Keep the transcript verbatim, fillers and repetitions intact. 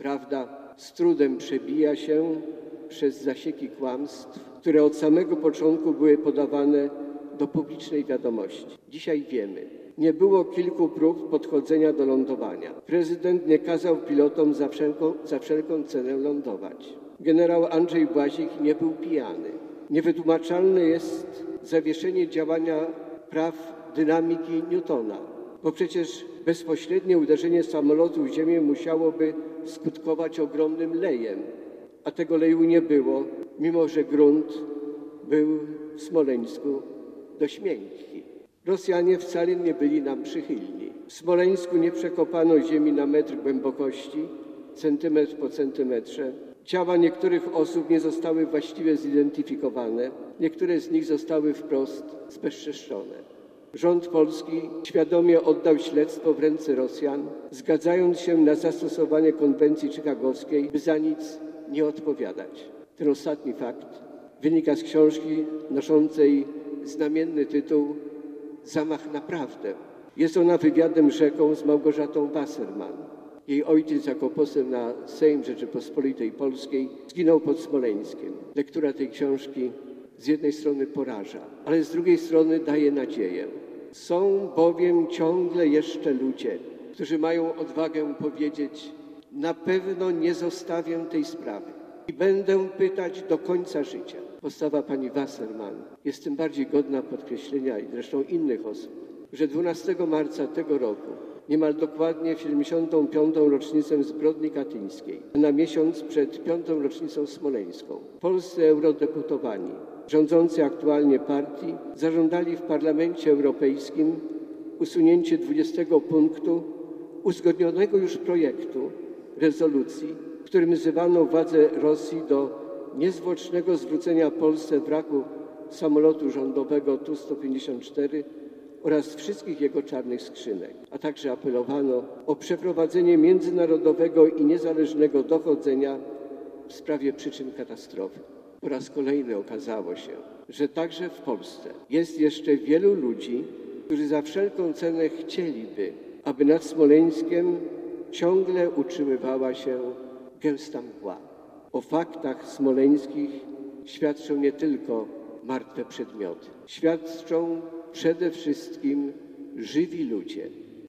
Prawda z trudem przebija się przez zasieki kłamstw, które od samego początku były podawane do publicznej wiadomości. Dzisiaj wiemy, nie było kilku prób podchodzenia do lądowania. Prezydent nie kazał pilotom za wszelką, za wszelką cenę lądować. Generał Andrzej Błazik nie był pijany. Niewytłumaczalne jest zawieszenie działania praw dynamiki Newtona, bo przecież bezpośrednie uderzenie samolotu w ziemię musiałoby skutkować ogromnym lejem, a tego leju nie było, mimo że grunt był w Smoleńsku dość miękki. Rosjanie wcale nie byli nam przychylni. W Smoleńsku nie przekopano ziemi na metr głębokości, centymetr po centymetrze. Ciała niektórych osób nie zostały właściwie zidentyfikowane. Niektóre z nich zostały wprost zbezczeszczone. Rząd polski świadomie oddał śledztwo w ręce Rosjan, zgadzając się na zastosowanie konwencji chicagowskiej, by za nic nie odpowiadać. Ten ostatni fakt wynika z książki noszącej znamienny tytuł Zamach na prawdę. Jest ona wywiadem rzeką z Małgorzatą Wasserman. Jej ojciec jako poseł na Sejm Rzeczypospolitej Polskiej zginął pod Smoleńskiem. Lektura tej książki z jednej strony poraża, ale z drugiej strony daje nadzieję. Są bowiem ciągle jeszcze ludzie, którzy mają odwagę powiedzieć: na pewno nie zostawię tej sprawy i będę pytać do końca życia. Postawa pani Wasserman jest tym bardziej godna podkreślenia, i zresztą innych osób, że dwunastego marca tego roku, niemal dokładnie w siedemdziesiątą piątą rocznicę zbrodni katyńskiej, na miesiąc przed piątą rocznicą smoleńską, polscy eurodeputowani rządzący aktualnie partii zażądali w Parlamencie Europejskim usunięcie dwudziestego punktu uzgodnionego już projektu rezolucji, w którym wzywano władze Rosji do niezwłocznego zwrócenia Polsce wraku samolotu rządowego Tu sto pięćdziesiąt cztery oraz wszystkich jego czarnych skrzynek, a także apelowano o przeprowadzenie międzynarodowego i niezależnego dochodzenia w sprawie przyczyn katastrofy. Po raz kolejny okazało się, że także w Polsce jest jeszcze wielu ludzi, którzy za wszelką cenę chcieliby, aby nad Smoleńskiem ciągle utrzymywała się gęsta mgła. O faktach smoleńskich świadczą nie tylko martwe przedmioty. Świadczą przede wszystkim żywi ludzie.